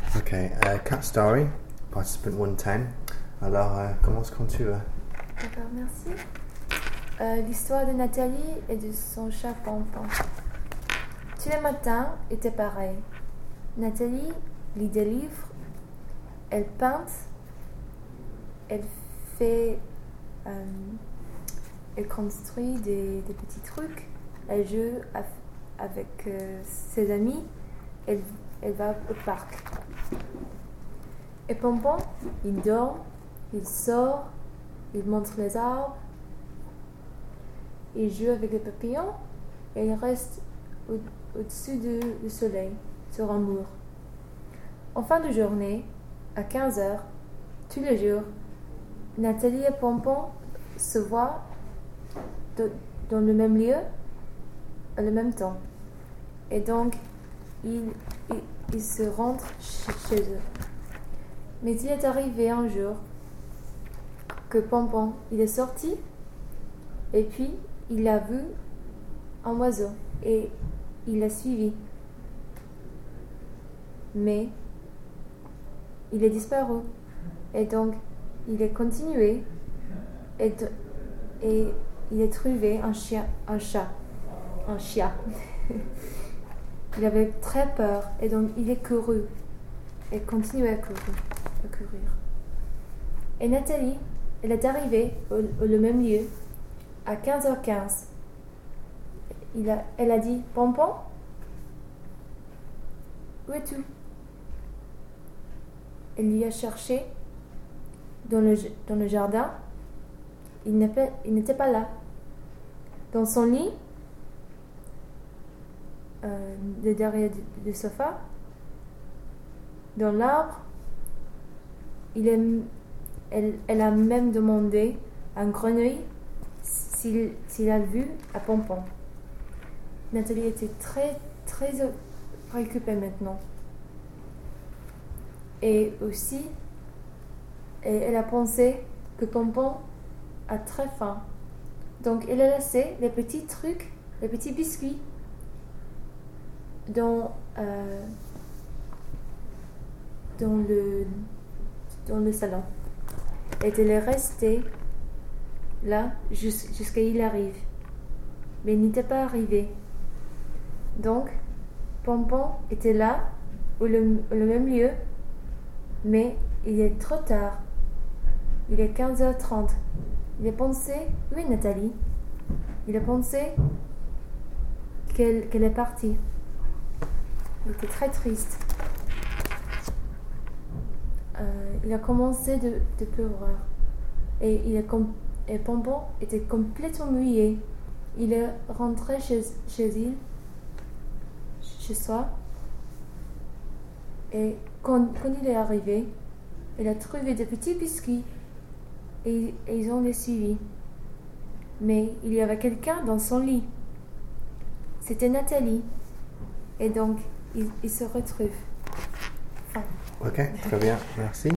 Ok, Cat Story, participant 110. Alors, commence quand tu veux. D'accord, merci. L'histoire de Nathalie et de son chat Pompon. Tous les matins étaient pareils. Nathalie lit des livres, elle peint, elle fait, elle construit des petits trucs, elle joue avec ses amis, elle va au parc. Et Pompon, il dort, il sort, il montre les arbres, il joue avec les papillons et il reste au-dessus du soleil, sur un mur. En fin de journée, à 15h, tous les jours, Nathalie et Pompon se voient dans le même lieu, à le même temps. Et donc, ils se rentrent chez eux. Mais il est arrivé un jour que Pompon, il est sorti et puis il a vu un oiseau et il l'a suivi. Mais il est disparu et donc il est continué et il a trouvé un chat. Il avait très peur et donc il est couru et continuait à courir. Et Nathalie, elle est arrivée au même lieu à 15h15. Elle a dit « Pompon, où es-tu » Elle lui a cherché dans le jardin. Il n'était pas là. Dans son lit, derrière le sofa, dans l'arbre, elle a même demandé à un grenouille s'il a vu à Pompon. Nathalie était très, très préoccupée maintenant. Et aussi, elle a pensé que Pompon a très faim. Donc, elle a laissé les petits trucs, les petits biscuits dans le salon. Et elle est restée là jusqu'à qu'il arrive. Mais il n'était pas arrivé. Donc, Pompon était là, au même lieu, mais il est trop tard. Il est 15h30. Il a pensé, oui Nathalie, il a pensé qu'elle est partie. Il était très triste. Il a commencé de pleurer. Et Pompon était complètement mouillé. Il est rentré chez soi. Et quand il est arrivé, il a trouvé des petits biscuits. Et ils ont les suivis. Mais il y avait quelqu'un dans son lit. C'était Nathalie. Et donc, ils se retrouvent. Ok, très bien, merci.